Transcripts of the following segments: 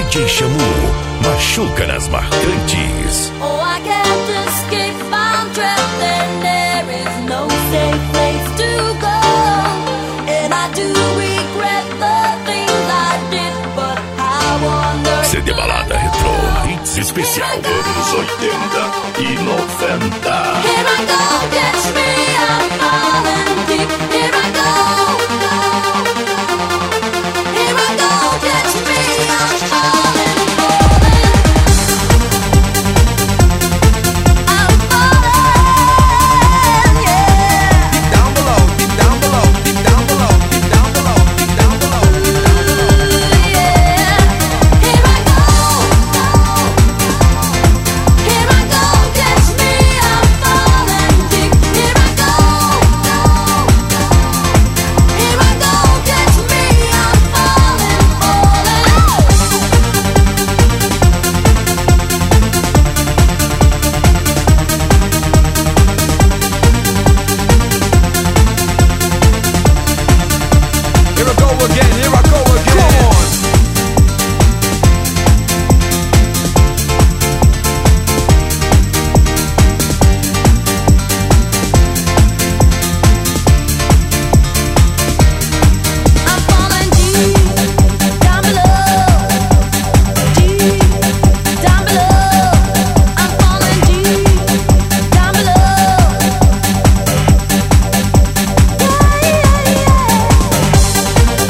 DJ Xamu, machuca nas marcantes. Oh, I can't escape, I'm trapped and there is no safe place to go. And I do regret the things I did, but I wonder. CD Balada Retro, hits especial anos 80 e 90. Here I go, catch me, I'm falling deep. Here I go, here I go, catch me, I'm falling, falling. I'm falling, yeah. Deep down below, deep down below, deep down below, deep down below, deep down below, deep down below. Yeah. Here I go, catch me, I'm falling deep. Here I go, catch me, I'm falling, Here I go again, here I go again. Come on. I'm falling deep down below, deep down below. I'm falling deep down below. Yeah, yeah, yeah.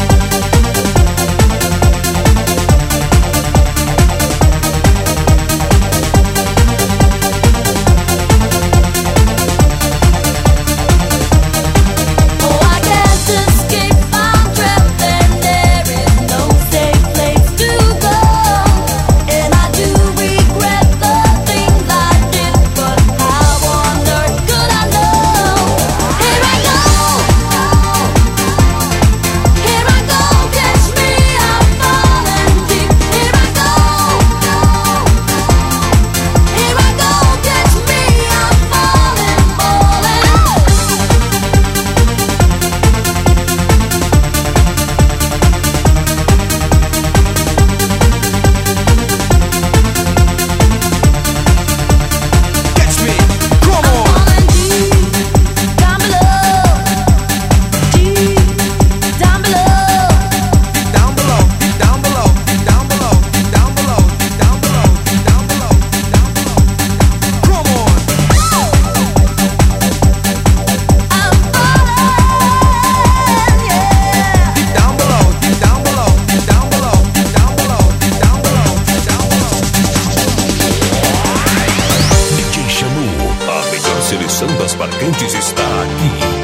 Oh, I can't escape, I'm trapped and there is no safe place to go. And I do regret the things I did, but I wonder, could I know? Here I go, catch me, I'm falling deep. Here I go, catch me, I'm falling, falling. Catch me. Come on. Falling deep down below, deep down below. Deep down below, deep down below, deep down below, deep down below, deep down below, deep down below, deep down below. Come on. I'm falling, yeah. Deep down below, deep down below, deep down below, deep down below, deep down below, deep down below. DJ Xamu, a melhor seleção das marcantes está aqui.